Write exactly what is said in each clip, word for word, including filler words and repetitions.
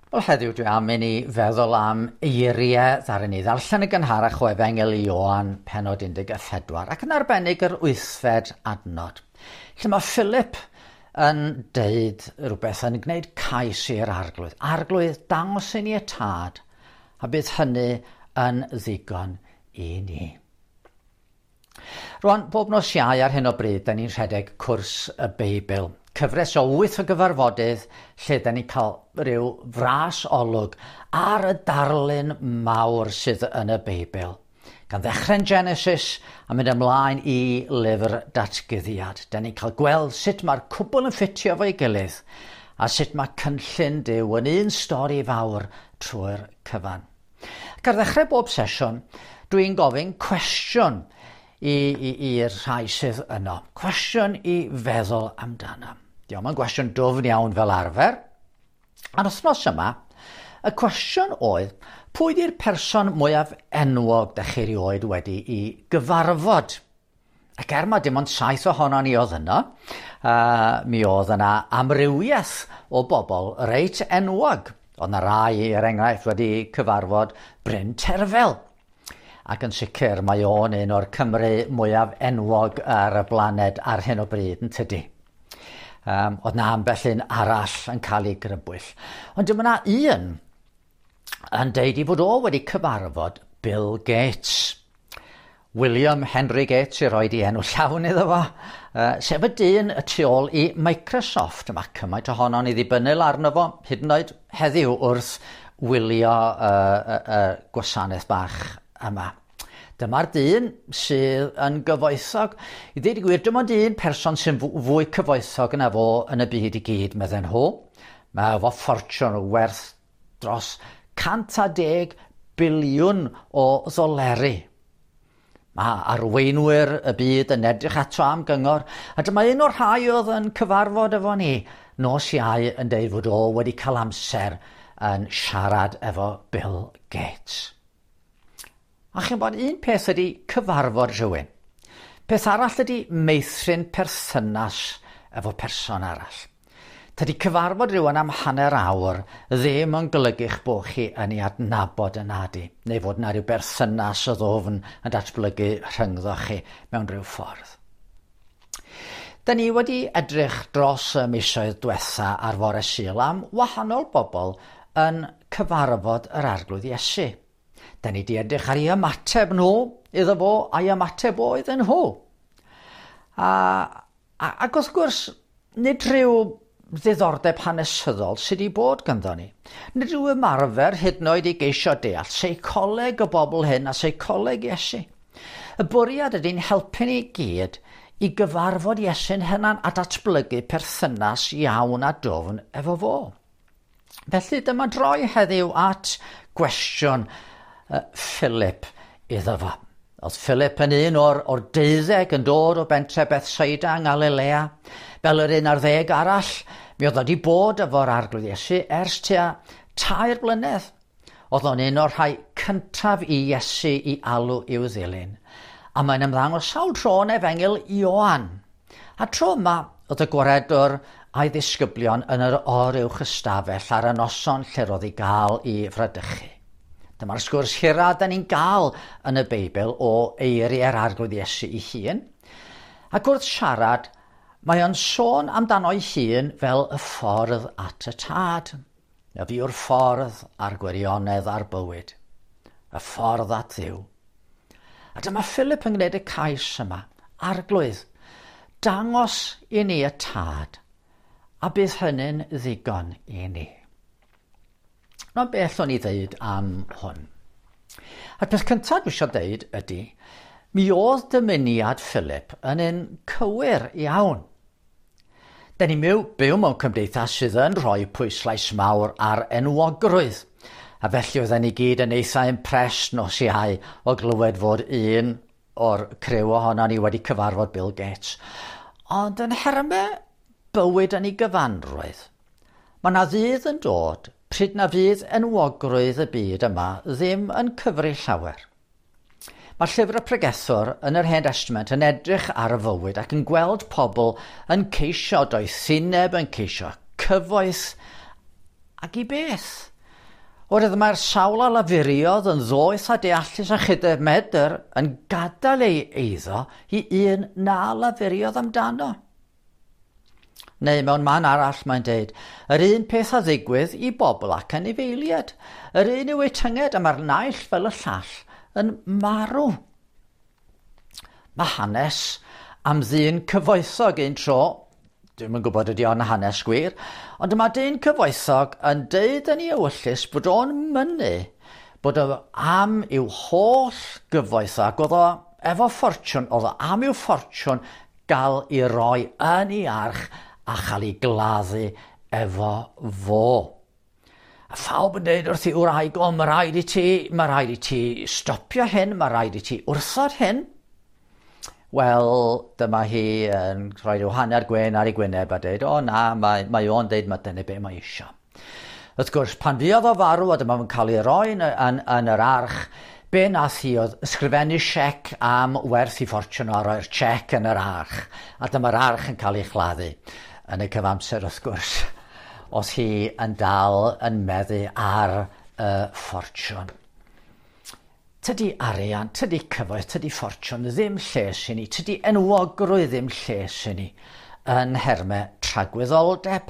Wel, heddiw dwi am i ni feddwl am eiriau ddaru ni ddarllen y gynharach o Efengel i Ioan pennod un deg pedwar ac yn arbennig yr wythfed adnod. Lle mae Philip yn deud rhywbeth yn gwneud cais i'r arglwydd. Arglwydd dangos i ni y tad a bydd hynny yn ddigon i ni. Rwan, bob nos Iau ar hyn o bryd, da ni'n rhedeg cwrs y Beibl. Cyfres o wyth o gyfarfodydd lle da ni'n cael rhyw fras olwg ar y darlun mawr sydd yn y Beibl. Gan ddechrau'n Genesis a mynd ymlaen i lyfr Datguddiad. Da ni'n cael gweld sut mae'r cwbl yn ffitio fo'i gilydd a sut mae cynllun Duw yn un stori fawr trwy'r cyfan. Ac ar ddechrau bob sesiwn, dwi'n gofyn cwestiwn i'r rhai sydd yno. Cwestiwn i feddwl amdano. Diolch, mae'n gwestiwn dwfn iawn fel arfer. A'r wythnos yma, y cwestiwn oedd, pwy di'r person mwyaf enwog da chi erioed wedi i gyfarfod? Ac er mae dim ond saith ohono ni oedd yno, uh, mi oedd yna amrywiaeth o bobl reit enwog. Oedd yna rai, er enghraifft, wedi cyfarfod Bryn Terfel. Ac yn sicr mae o'n un o'r Cymru mwyaf enwog ar y blaned ar hyn o bryd yn tydi. Um, oedd na ambell un arall yn cael ei grybwyll. Ond dyma na un yn deud i fod o wedi cyfarfod Bill Gates. William Henry Gates i roed i enw llawn iddo fo. Uh, sef y dyn y tu ôl i Microsoft. Mae cymaint ohono ni ddibynnol arno fo, hyd yn oed heddiw wrth wylio uh, uh, uh, gwasanaeth bach yma. Dyma'r dyn sydd yn gyfoethog. I ddweud i gwir, dim ond un person sy'n fwy cyfoethog yna fo yn y byd i gyd, medden nhw. Mae efo ffortiwn werth dros cant a deg biliwn o ddoleri. Mae arweinwyr y byd yn edrych ato am gyngor, a dyma un o'r rhai oedd yn cyfarfod efo ni nos Iau yn deud fod o wedi cael amser yn siarad efo Bill Gates. A chi'n bod un peth ydy cyfarfod rhywun. Peth arall ydy meithrin perthynas efo person arall. Tydy cyfarfod rhywun am hanner awr ddim yn golygu'ch bod chi yn ei adnabod yn adi, neu fod yna rhyw berthynas o ddofn yn datblygu rhyngddo chi mewn rhyw ffordd. Da ni wedi edrych dros y misoedd diwetha ar fore Sul am wahanol bobl yn cyfarfod yr arglwydd Iesu. Da ni wedi edrych ar ei ymateb nhw iddo fo a'i ymateb o iddyn nhw. A, a, ac wrth gwrs, nid rhyw ddiddordeb hanesyddol sydd wedi bod ganddo ni. Nid rhyw ymarfer hyd yn oed i geisio deall seicoleg y bobl hyn a seicoleg Iesu. Y bwriad ydy'n helpu ni gyd i gyfarfod Iesu'n hynna'n a datblygu perthynas iawn a dwfn efo fo. Felly dyma droi heddiw at gwestiwn Uh, Philip iddo fo. Oedd Philip yn un o'r, or deuddeg yn dod o bentre Bethsaida yng Galilea. Fel yr un ar ddeg arall, mi oedd wedi bod efo'r arglwydd Iesu ers tua tair blynedd. Oedd o'n un o'r rhai cyntaf i Iesu i alw i'w ddilyn. A mae'n ymddangos sawl tro yn Efengel Ioan. A tro yma, oedd y gwaredwr a'i ddisgyblion yn yr or uwch ystafell ar y noson lle roedd i gael i fradychu. Dyma'r sgwrs hira da ni'n gael yn y Beibl o eiriau'r arglwydd Iesu ei hun. Ac wrth siarad, mae o'n sôn amdano'i hun fel y ffordd at y tad. Y fi yw'r ffordd a'r gwirionedd a'r bywyd. Y ffordd at Dduw. A dyma Philip yn gwneud y cais yma, arglwydd, dangos i ni y tad, a bydd hynny'n ddigon i ni. No beth o'n i ddeud am hwn. A'r peth cyntaf dwi eisiau deud ydy, mi oedd dymuniad Philip yn un cywir iawn. Da ni byw, byw mewn cymdeithas sydd yn rhoi pwyslais mawr ar enwogrwydd, a felly oedden ni gyd yn eitha impressed nos Iau o glywed fod un o'r criw ohono ni wedi cyfarfod Bill Gates. Ond yn hermau bywyd yn ei gyfanrwydd, mae yna ddydd yn dod pryd na fydd enwogrwydd y byd yma ddim yn cyfri llawer. Mae llyfr y pregethwr yn yr Hen Testament yn edrych ar y fywyd ac yn gweld pobl yn ceisio doethineb, yn ceisio cyfoeth, ac i beth? Oherwydd mae'r sawl a lafuriodd yn ddoeth a deallus a chydau medr yn gadael ei eiddo i un na lafuriodd amdano. Neu mewn man arall mae'n deud, yr un peth a ddigwydd i bobl ac anifeiliaid. Yr un yw eu tynged a mae'r naill fel y llall yn marw. Mae hanes am ddyn cyfoethog un tro, dwi'n yn gwybod ydy o'n hanes gwir, ond mae dyn cyfoethog yn deud yn ei ewyllus bod o'n mynnu bod o am i'w holl gyfoethog, oedd o efo ffortiwn, oedd o am i'w ffortiwn gael ei roi yn ei arch a chael ei gladdu efo fo. A phawb yn dweud wrth i wraig, o, mae rhaid i ti, mae rhaid i ti stopio hyn, mae rhaid i ti wrthod hyn. Wel, dyma hi yn rhoi rhyw hanner gwen ar ei gwyneb a dweud, o na, mae, mae o'n dweud mae dyna be mae eisiau. Wrth gwrs, pan fuodd o farw a dyma fo'n cael ei roi yn, yn, yn yr arch, be nath hi oedd ysgrifennu siec am werth i ffortiwn o roi'r siec yn yr arch. A dyma'r arch yn cael ei chladdu. Yn y cyfamser, wrth gwrs, os hi yn dal yn meddu ar y ffortiwn. Tydi arian, tydi cyfoeth, tydi ffortiwn ddim lles i ni, tydi enwogrwydd ddim lles i ni yn hermau tragwyddoldeb.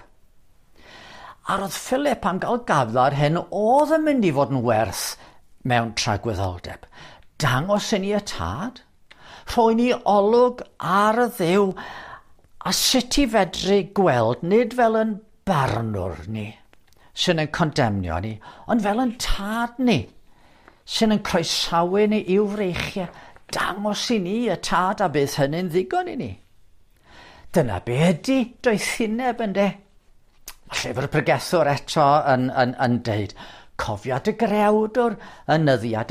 A roedd Philip am gael gaflar hyn oedd yn mynd i fod yn werth mewn tragwyddoldeb. Dangos i ni y tad, rhoi ni olwg ar y Dduw, a sut i fedru gweld nid fel yn barnwr ni, sy'n yn condemnio ni, ond fel yn tad ni, sy'n yn croesawu ni i'w freichiau, dangos i ni y tad a bydd hynny'n ddigon i ni. Dyna be ydy doethineb ynde. Mae llyfr Pregethwr eto yn, yn, yn deud, cofiad y grewdwr yn nyddiad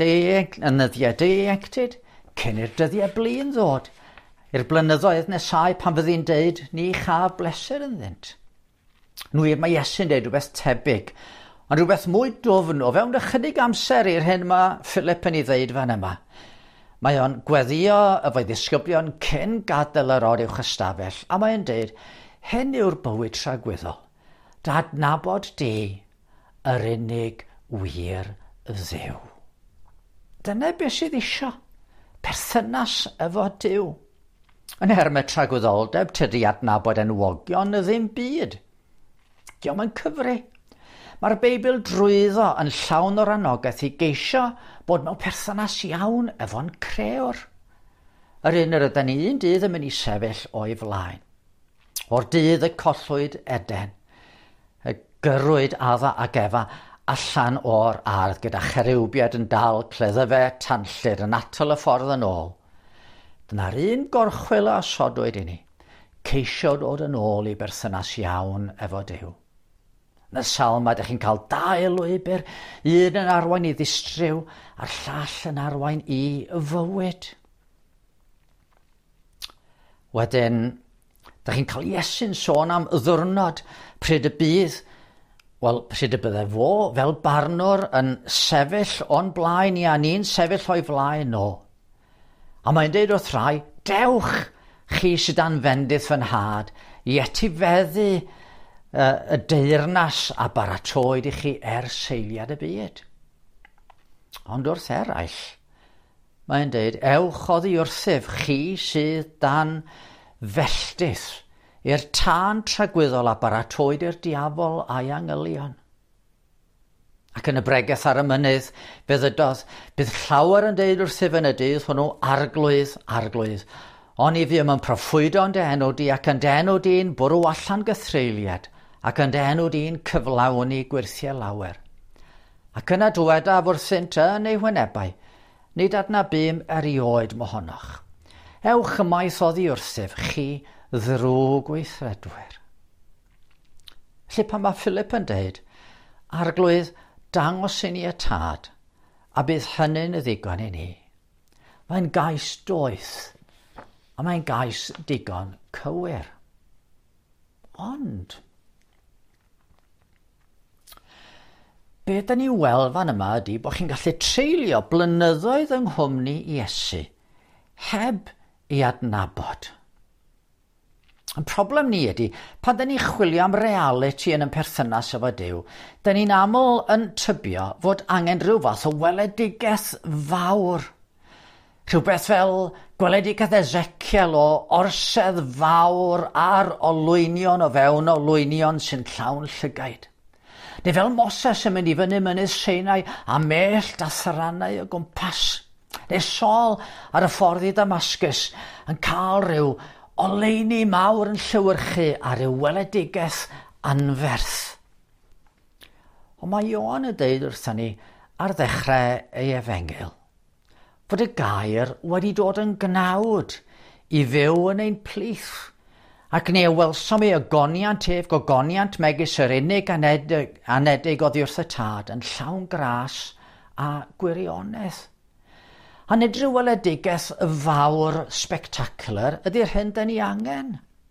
eictid, cyn i'r dyddiau blin ddod, i'r blynyddoedd nesau pan fyddi'n deud, ni chaf bleser yn ddynt. Nwy, mae Iesu'n deud rhywbeth tebyg, ond rhywbeth mwy dwfn o fewn ychydig amser i'r hyn mae Philip yn ei ddeud fan yma. Mae o'n gweddio y fo'i ddisgyblion cyn gadael yr o'r uwch ystafell, a mae'n deud, hyn yw'r bywyd tragwyddol, da adnabod di yr unig wir Dduw. Dyna beth sydd isio, perthynas efo Duw. Yn hermau tragwyddoldeb, tydi adnabod enwogion y ddim byd. Diolch yn cyfri. Mae'r Beibl drwyddo yn llawn o'r anogaeth i geisio bod mewn perthynas iawn efo'n crewr. Yr un yr ydyn ni un dydd yn mynd i sefyll o'i flaen. O'r dydd y collwyd Eden, y gyrwyd Adda ac Efa allan o'r ardd gyda cherwbiad yn dal cleddyfe tanllyd yn atal y ffordd yn ôl. Dyna'r un gorchwil a sodwyd i ni, ceisio dod yn ôl i berthynas iawn efo Duw. Yn y salm ydych chi'n cael dau lwybr, un yn arwain i ddistryw a'r llall yn arwain i fywyd. Wedyn, ydych chi'n cael Iesu'n sôn am ddiwrnod pryd y bydd, wel, pryd y bydde fo fel barnwr yn sefyll o'n blaen i a ni'n sefyll o'i flaen o. A mae'n deud wrth rai, dewch chi sydd dan fendith fy nhad, i etifeddu uh, y deyrnas a baratoed i chi ers seiliad y byd. Ond wrth eraill, mae'n deud, ewch oddi wrthyf chi sydd dan felltith i'r tân tragwyddol a baratoed i'r diafol a'i angylion. Ac yn y bregeth ar y mynydd, bydd ydodd, bydd llawer yn deud wrthyf yn y dydd hwnnw arglwydd, arglwydd. Ond i fi yma'n proffwydo yn dy enw di ac yn dy enw di'n bwrw allan gythreiliad ac yn dy enw di'n cyflawni gwirthiau lawer. Ac yna dwedaf wrthynt yn ei hwynebau, nid adna bym erioed mohonoch. Ewch ymaith oddi wrthyf chi ddrwg weithredwyr. Felly pan mae Philip yn deud, arglwydd, dangos i ni y tad, a bydd hynny'n y ddigon i ni. Mae'n gais doeth, a mae'n gais digon cywir. Ond, be da ni weld fan yma ydy bod chi'n gallu treulio blynyddoedd yng nghwmni Iesu, heb i adnabod. Y problem ni ydy, pan dyn ni chwilio am reality yn y perthynas efo Duw, dyn ni'n aml yn tybio fod angen rhyw fath o weledigaeth fawr. Rhywbeth fel gweledigaeth Ezekiel o orsedd fawr a'r olwynion o fewn olwynion sy'n llawn llygaid. Neu fel Moses yn mynd i fyny mynydd Sinai a mellt a thrannau o gwmpas. Neu Saul ar y ffordd i Damascus yn cael rhyw oleuni mawr yn llywyrchu a rhyw weledigaeth anferth. Ond mae Ioan yn deud wrthyn ni ar ddechrau ei efengyl fod y gair wedi dod yn gnawd i fyw yn ein plith, ac ni ewelsom ei ogoniant ef gogoniant megis yr unig anedig, anedig oddi wrth y tad yn llawn gras a gwirionedd. A nid ryw weledigaeth fawr spectacular ydy'r hyn dyn ni angen.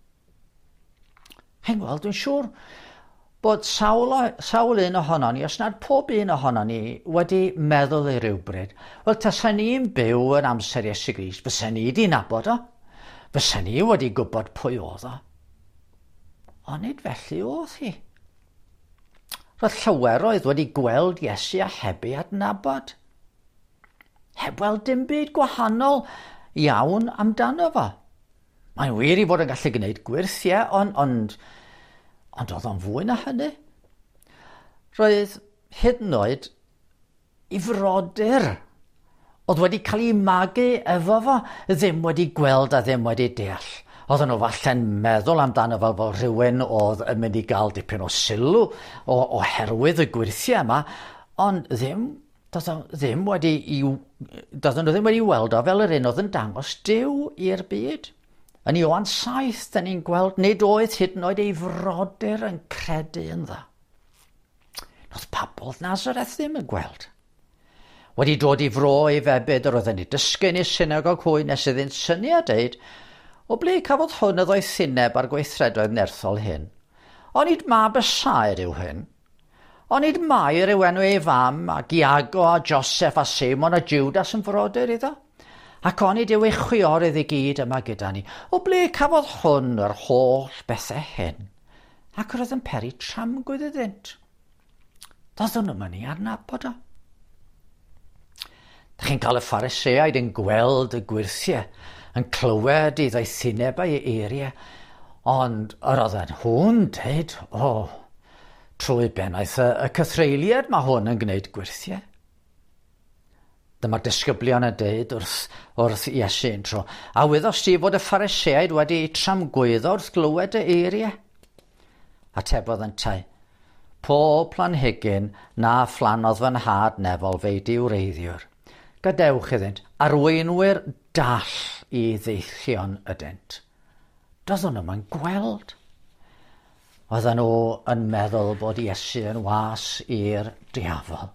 Hyn wel, dwi'n siŵr bod sawl, sawl un ohono ni, os nad pob un ohono ni, wedi meddwl i rywbryd, wel, tasa ni'n byw yn amser Iesu Grist, fysa ni wedi nabod o, fysa ni wedi gwybod pwy oedd o. Ond nid felly oedd hi. Roedd llaweroedd wedi gweld Iesu a heb ei adnabod. Heb weld dim byd gwahanol iawn amdano fo. Mae'n wir i fod yn gallu gwneud gwirthiau, ond, ond, ond oedd o'n fwy na hynny. Roedd hyd yn oed i frodyr oedd wedi cael ei magu efo fo ddim wedi gweld a ddim wedi deall. Oedden nhw falle'n meddwl amdano fel fod rhywun oedd yn mynd i gael dipyn o sylw o, oherwydd y gwirthiau yma, ond ddim, doedden nhw ddim wedi i, doedden nhw ddim wedi weld o fel yr un oedd yn dangos Duw i'r byd. Yn Ioan saith, da ni'n gweld nid oedd hyd yn oed ei frodyr yn credu yn dda. Nodd Pabodd Nazareth ddim yn gweld. Wedi dod i fro i febyd yr oedden ni dysgu'n i synagog hwy nes iddynt syniad deud, o ble cafodd hwn y ddoethineb ar gweithredoedd nerthol hyn. Ond nid mab y saer yw hyn. Ond nid Mair yw enw ei fam, a Giago a Joseph a Simon a Judas yn frodyr iddo. Ac onid yw ei chwiorydd i gyd yma gyda ni. O ble cafodd hwn yr holl bethau hyn? Ac roedd yn peri tramgwydd iddynt. Doeddwn nhw'n mynd i adnabod o. Da chi'n cael y Phariseaid yn gweld y gwirthiau, yn clywed i ddoethinebau ei eiriau, ond yr oedden hwn dweud, o, trwy bennaeth y, y cythreiliad mae hwn yn gwneud gwirthiau. Dyma'r disgyblion yn dweud wrth, wrth Iesu'n tro. A wyddos ti fod y Phariseaid wedi tramgwyddo wrth glywed y eiriau? Atebodd yn tai, pob planhigyn na phlannodd fy nhad nefol fe diwreiddiwr. Gadewch iddynt, arweinwyr dall i ddeillion ydynt. Doeddwn nhw'n gweld. Oedden nhw yn meddwl bod Iesu yn was i'r diafol.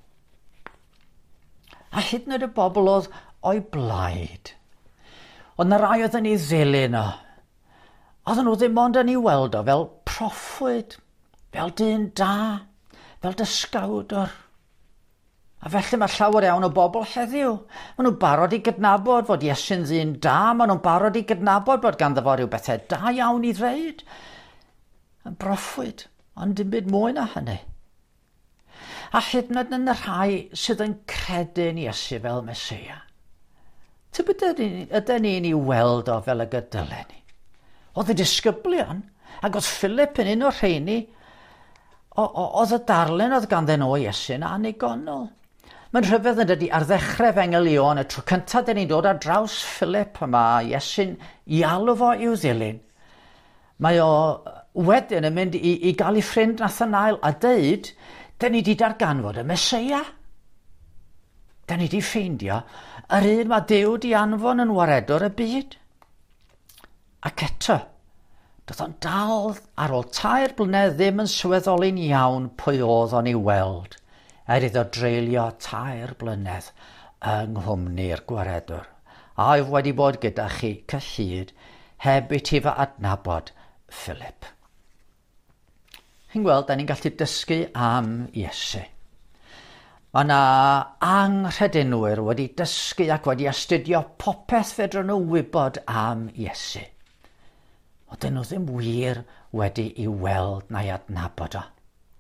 A hyd yn oed y bobl oedd o'i blaid. Ond na rai oedden ni ddilyn o. Oedden nhw ddim ond yn ei weld o fel proffwyd, fel dyn da, fel dysgawdwr. A felly mae llawer iawn o bobl heddiw. Maen nhw'n barod i gydnabod fod Iesu'n ddyn da, maen nhw'n barod i gydnabod bod ganddo fo rhyw bethau da iawn i ddweud. Yn broffwyd, ond dim byd mwy na hynny. A hyd yn oed yn y rhai sydd yn credu'n Iesu fel Mesia. Tybed ydyn ni'n ei weld o fel y gydylen ni. Oedd y disgyblion, ac oedd Philip yn un o'r rheini, oedd y darlun oedd ganddyn nhw Iesu'n annigonol. Mae'n rhyfedd yn dydi ar ddechrau Efengyl Ioan, y tro cyntaf dyn ni'n dod ar draws Philip yma, Iesu'n i alw fo i'w ddilyn. Mae o wedyn yn mynd i, i gael ei ffrind Nathanael a deud, da ni wedi darganfod y Mesia. Da ni wedi ffeindio yr un mae Duw di anfon yn waredwr y byd. Ac eto, doedd o'n dal ar ôl tair blynedd ddim yn swyddoli'n iawn pwy oedd o'n ei weld, er iddo dreulio tair blynedd yng nghwmni'r gwaredwr. A oedd wedi bod gyda chi cyllid heb i ti fy adnabod Philip. Chi'n gweld, da ni'n gallu dysgu am Iesu. Mae yna anghredinwyr wedi dysgu ac wedi astudio popeth fedrwn nhw wybod am Iesu. Ond dyn nhw ddim wir wedi ei weld neu adnabod o.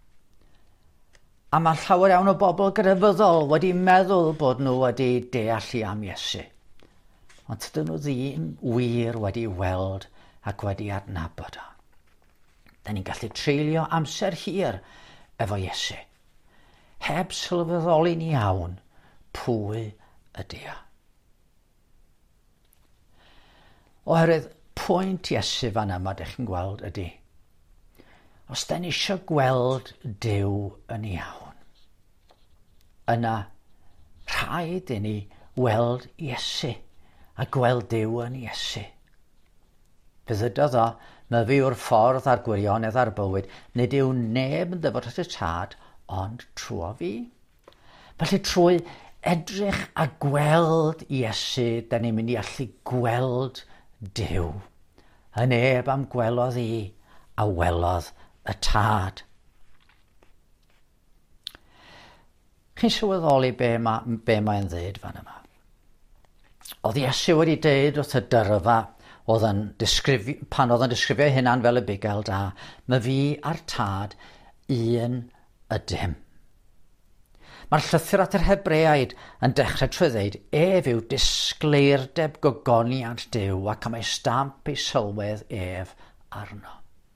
A mae llawer iawn o bobl grefyddol wedi meddwl bod nhw wedi deallu am Iesu. Ond dyn nhw ddim wir wedi weld ac wedi adnabod o. Da ni'n gallu treulio amser hir efo Iesu, heb sylweddoli'n iawn pwy ydy o. Oherwydd pwynt Iesu fan yma ydych chi'n gweld ydy, os da ni eisiau gweld Duw yn iawn, yna rhaid i ni weld Iesu a gweld Duw yn Iesu. Fe ddydodd o, mae fi yw'r ffordd a'r gwirionedd a'r bywyd, nid yw neb yn ddyfod at y tad, ond trwy fi. Felly trwy edrych a gweld Iesu, da ni'n mynd i allu gweld Duw. A neb am gwelodd i a welodd y tad. Chi'n sylweddoli be, ma, be mae'n dweud fan yma? Oedd Iesu wedi deud wrth y dyrfa oedd yn disgrifio, pan oedd yn disgrifio hynna'n fel y bugel da, mae fi a'r tad un ydym. Mae'r llythyr at yr Hebreaid yn dechrau trwy ddeud, ef yw disgleirdeb gogoniant Duw ac am ei stamp ei sylwedd ef arno.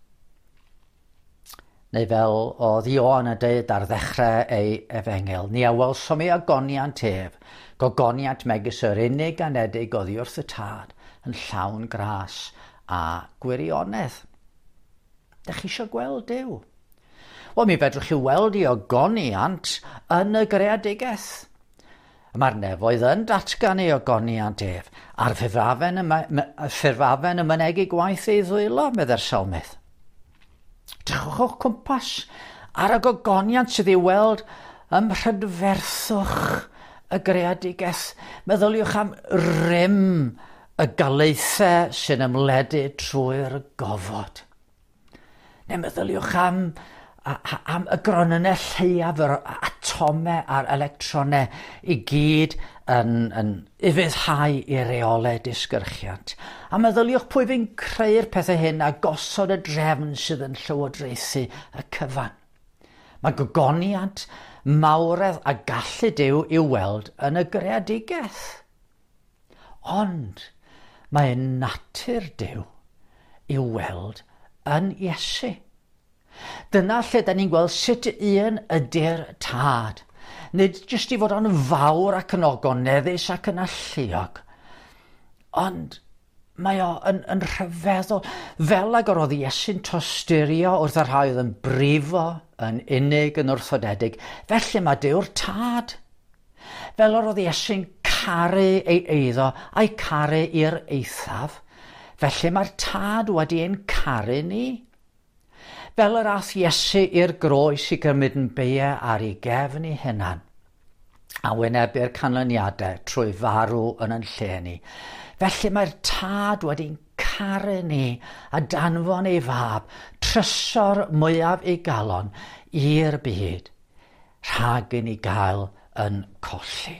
Neu fel oedd Ioan yn deud ar ddechrau ei efengel, ni a welsom ei agoniant ef, gogoniant megis yr unig anedig oddi wrth y tad, yn llawn gras a gwirionedd. Dych chi eisiau gweld Duw? Wel, mi fedrwch chi weld i ogoniant yn y greadigaeth. Mae'r nefoedd yn datgan ei ogoniant ef, a'r ffurfafen y mynegu gwaith ei ddwylo, medde'r Salmydd. Drychwch o'ch cwmpas ar y gogoniant sydd ei weld ym mhrydferthwch y greadigaeth. Meddyliwch am rym y galeithau sy'n ymledu trwy'r gofod. Neu meddyliwch am, am y gronynau lleiaf, yr atomau a'r electronau i gyd yn, yn ufuddhau i reolau disgyrchiant. A meddyliwch pwy fi'n creu'r pethau hyn a gosod y drefn sydd yn llywodraethu y cyfan. Mae gogoniant, mawredd a gallu Duw i'w weld yn y greadigaeth. Ond mae natur Duw i'w weld yn Iesu. Dyna lle da ni'n gweld sut un ydy'r tad. Nid jyst i fod o'n fawr ac yn ogoneddus ac yn alluog, ond mae o yn, yn rhyfeddol, fel ag roedd Iesu'n tosturio wrth yr rhai oedd yn brifo, yn unig, yn wrthodedig, felly mae Dyw'r tad. Fel roedd Iesu'n caru ei eiddo a'i caru i'r eithaf, felly mae'r tad wedi ein caru ni. Fel yr ath Iesu i'r groes i gymryd yn beia ar ei gefn ei hunan, a wynebu'r canlyniadau trwy farw yn yn lle ni. Felly mae'r tad wedi'n caru ni a danfon ei fab, trysor mwyaf ei galon i'r byd, rhag i ni gael yn colli.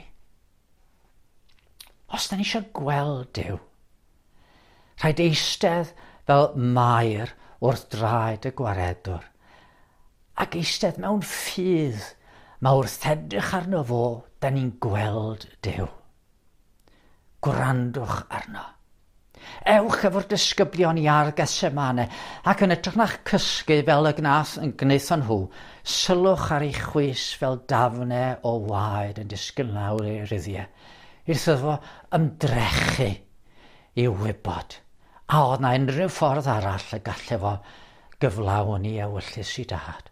Os da ni eisiau gweld Duw, rhaid eistedd fel Mair wrth draed y gwaredwr, ac eistedd mewn ffydd, mae wrth edrych arno fo, da ni'n gweld Duw. Gwrandwch arno. Ewch efo'r disgyblion i'r Getsemane ac yn edrych na'ch cysgu fel y gnath yn gwnaethon nhw, sylwch ar ei chwys fel dafnau o waed yn disgyn lawr ei ryddiau, wrth iddo ymdrechu i wybod. A oedd na unrhyw ffordd arall y gallai fo gyflawn i ewyllus i dad.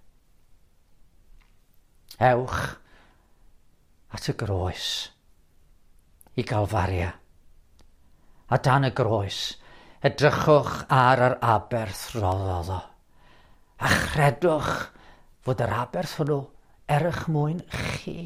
Ewch at y groes i Galfaria. A dan y groes, edrychwch ar yr aberth roddodd o, a chredwch fod yr aberth hwnnw erch mwyn chi.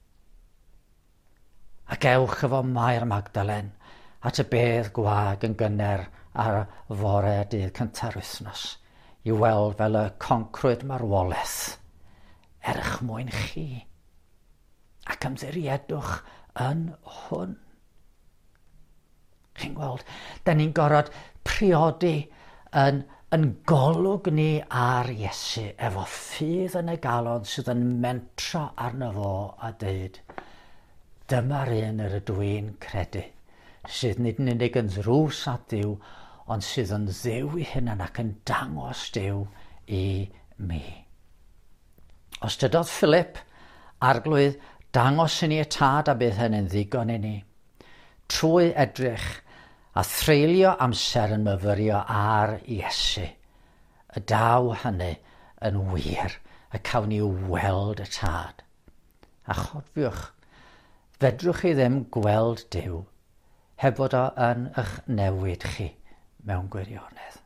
Ac ewch efo Mair Magdalen at y bedd gwag yn gynner ar y fore dydd cynta'r wythnos, i weld fel y concrwyd marwolaeth erch mwyn chi. Ac ymddiriedwch yn hwn. Chi'n gweld, da ni'n gorfod priodi yn, yn golwg ni ar Iesu efo ffydd yn y galon sydd yn mentro arno fo a dweud, dyma'r un yr ydw i'n credu, sydd nid yn unig yn ddrws at Duw, ond sydd yn dduw i hunan ac yn dangos Duw i mi. Os dydodd Philip arglwydd dangos i ni y tad a bydd hynny'n ddigon i ni, trwy edrych a threulio amser yn myfyrio ar Iesu, y daw hynny yn wir, y cawn ni weld y tad. A chofiwch, fedrwch chi ddim gweld Duw heb fod o yn eich newid chi mewn gwirionedd.